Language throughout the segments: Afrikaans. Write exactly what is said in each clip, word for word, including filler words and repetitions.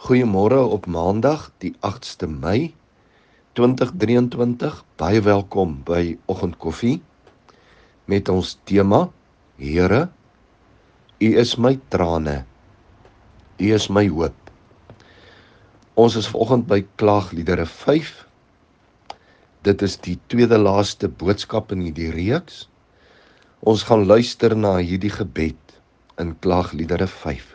Goeiemôre op Maandag, die agste Mei twintig drieëntwintig. Baie welkom by Oggendkoffie met ons tema: Here, U is my trane, U is my hoop. Ons is vanoggend by Klaagliedere vyf. Dit is die tweede laaste boodskap in hierdie reeks. Ons gaan luister na hierdie gebed in Klaagliedere vyf.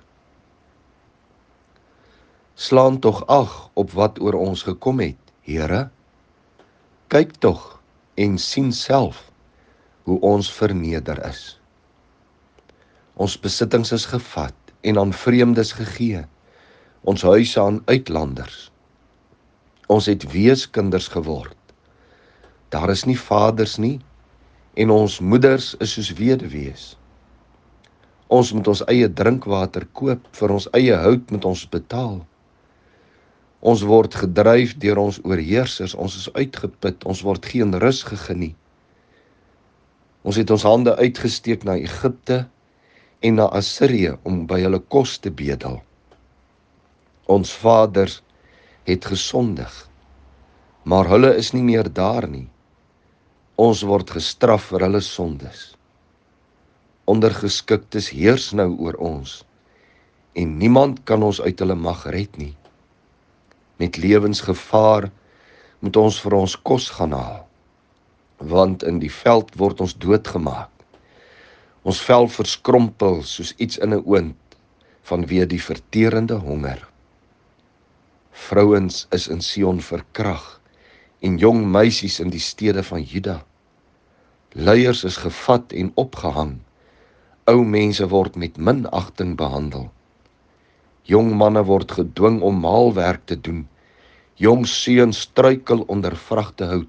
Slaan tog ag op wat oor ons gekom het, Here. Kyk tog en sien self hoe ons verneder is. Ons besittings is gevat en aan vreemdes gegee, ons huise aan uitlanders. Ons het weeskinders geword. Daar is nie vaders nie, en ons moeders is soos weduwees. Ons moet ons eie drinkwater koop, vir ons eie hout moet ons betaal. Ons word gedryf deur ons oorheersers, ons is uitgeput, ons word geen rus gegee. Ons het ons hande uitgesteek na Egipte en na Assirië om by hulle kos te bedel. Ons vaders het gesondig, maar hulle is nie meer daar nie. Ons word gestraf vir hulle sondes. Ondergeskiktes heers nou oor ons, en niemand kan ons uit hulle mag red nie. Met lewensgevaar moet ons vir ons kos gaan haal, want in die veld word ons doodgemaak. Ons vel verskrompel soos iets in 'n oond, vanweë die verterende honger. Vrouens is in Sion verkrag, en jong meisies in die stede van Juda. Leiers is gevat en opgehang, ou mense word met minagting behandel. Jong manne word gedwing om maalwerk te doen, jong seuns struikel onder vragtehout.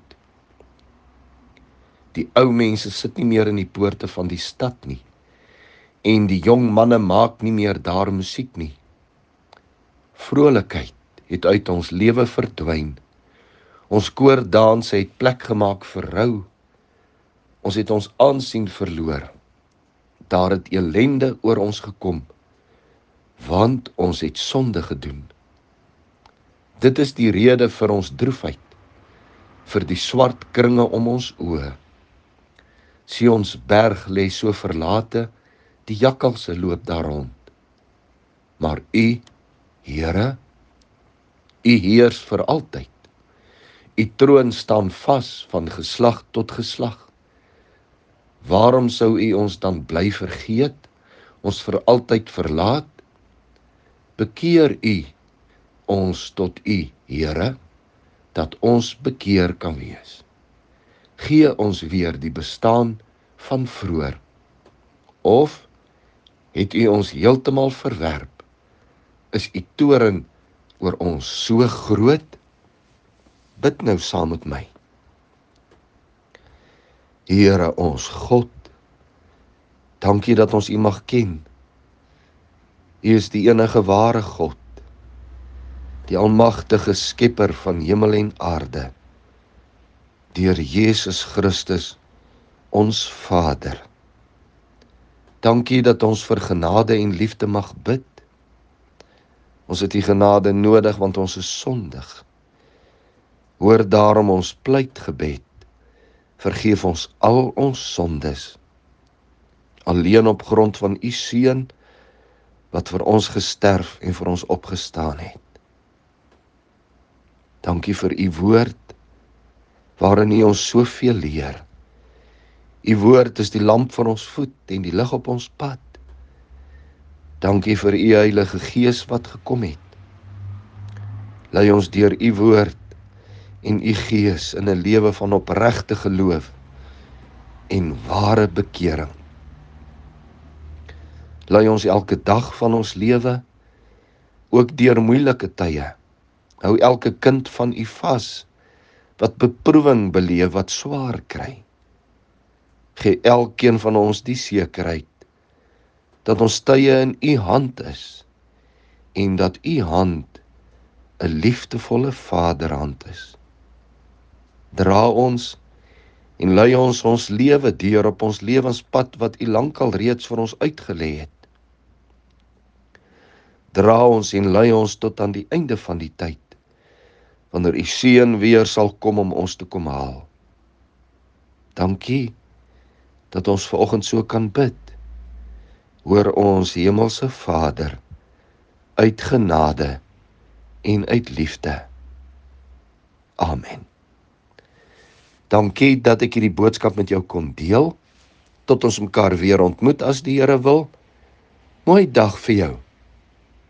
Die ou mense sit nie meer in die poorte van die stad nie, en die jong manne maak nie meer daar musiek nie. Vrolikheid het uit ons lewe verdwyn. Ons koordanse het plek gemaak vir rou. Ons het ons aansien verloor. Daar het elende oor ons gekom, want ons het sonde gedoen. Dit is die rede vir ons droefheid, vir die swart kringe om ons oë. Sions berg lê so verlate, die jakkalse loop daar rond. Maar U, Here, U heers vir altyd. U troon staan vas van geslag tot geslag. Waarom sou U ons dan bly vergeet, ons vir altyd verlaat? Bekeer U ons tot U, Here, dat ons bekeer kan wees. Gee ons weer die bestaan van vroeër. Of het U ons heeltemal verwerp? Is U toorn oor ons so groot? Bid nou saam met my. Here ons God, dankie dat ons U mag ken. U is die enige ware God, die almagtige skepper van hemel en aarde, deur Jesus Christus, ons Vader. Dankie dat ons vir genade en liefde mag bid. Ons het U genade nodig, want ons is sondig. Hoor daarom ons pleitgebed. Vergeef ons al ons sondes, alleen op grond van U Seun, wat vir ons gesterf en vir ons opgestaan het. Dankie vir U woord, waarin U ons soveel leer. U woord is die lamp van ons voet en die lig op ons pad. Dankie vir U Heilige Gees wat gekom het. Lei ons deur U woord en U Gees in 'n lewe van opregte geloof en ware bekering. Lei ons elke dag van ons lewe, ook deur moeilike tye. Hou elke kind van U vas, wat beproewing beleef, wat swaar kry. Gee elkeen van ons die sekerheid, dat ons tye in U hand is, en dat U hand 'n liefdevolle vaderhand is. Dra ons en lei ons ons lewe deur op ons lewenspad wat U lankal reeds vir ons uitgelê het. dra ons en lei ons tot aan die einde van die tyd, wanneer u seun weer sal kom om ons te kom haal. Dankie dat ons vanoggend so kan bid. Hoor ons hemelse Vader, uit genade en uit liefde. Amen. Dankie dat ek hierdie boodskap met jou kon deel. Tot ons mekaar weer ontmoet as die Here wil. Mooi dag vir jou.